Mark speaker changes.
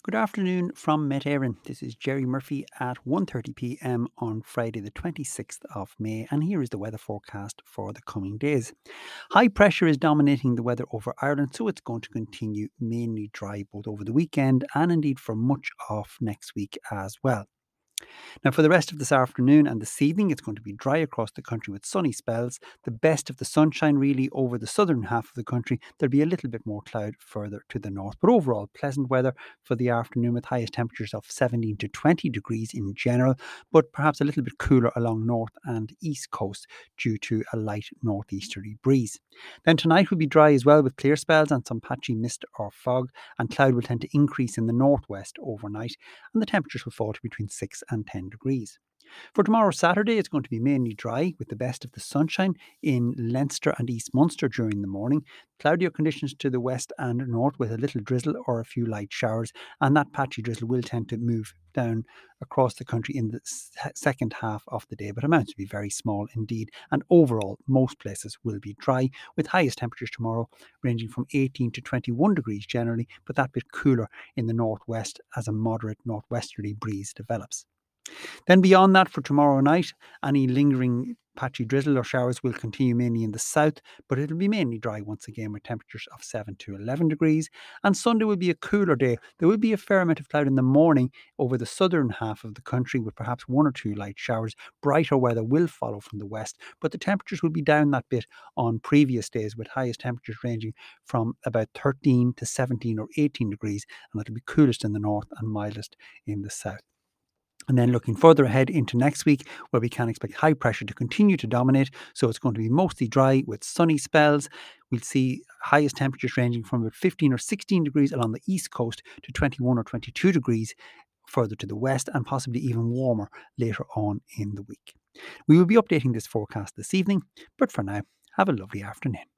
Speaker 1: Good afternoon from Met Éireann. This is Jerry Murphy at 1:30 p.m. on Friday, the 26th of May, and here is the weather forecast for the coming days. High pressure is dominating the weather over Ireland, so it's going to continue mainly dry both over the weekend and indeed for much of next week as well. Now, for the rest of this afternoon and this evening, it's going to be dry across the country with sunny spells. The best of the sunshine really over the southern half of the country. There'll be a little bit more cloud further to the north, but overall pleasant weather for the afternoon with highest temperatures of 17 to 20 degrees in general, but perhaps a little bit cooler along north and east coast due to a light northeasterly breeze. Then tonight will be dry as well with clear spells and some patchy mist or fog, and cloud will tend to increase in the northwest overnight, and the temperatures will fall to between 6 and 10 degrees. For tomorrow, Saturday, it's going to be mainly dry with the best of the sunshine in Leinster and East Munster during the morning. Cloudier conditions to the west and north with a little drizzle or a few light showers, and that patchy drizzle will tend to move down across the country in the second half of the day, but amounts to be very small indeed. And overall, most places will be dry with highest temperatures tomorrow ranging from 18 to 21 degrees generally, but that bit cooler in the northwest as a moderate northwesterly breeze develops. Then beyond that, for tomorrow night, any lingering patchy drizzle or showers will continue mainly in the south, but it'll be mainly dry once again with temperatures of 7 to 11 degrees. And Sunday will be a cooler day. There will be a fair amount of cloud in the morning over the southern half of the country with perhaps one or two light showers. Brighter weather will follow from the west, but the temperatures will be down that bit on previous days with highest temperatures ranging from about 13 to 17 or 18 degrees, and it'll be coolest in the north and mildest in the south. And then looking further ahead into next week, where we can expect high pressure to continue to dominate. So it's going to be mostly dry with sunny spells. We'll see highest temperatures ranging from about 15 or 16 degrees along the east coast to 21 or 22 degrees further to the west, and possibly even warmer later on in the week. We will be updating this forecast this evening, but for now, have a lovely afternoon.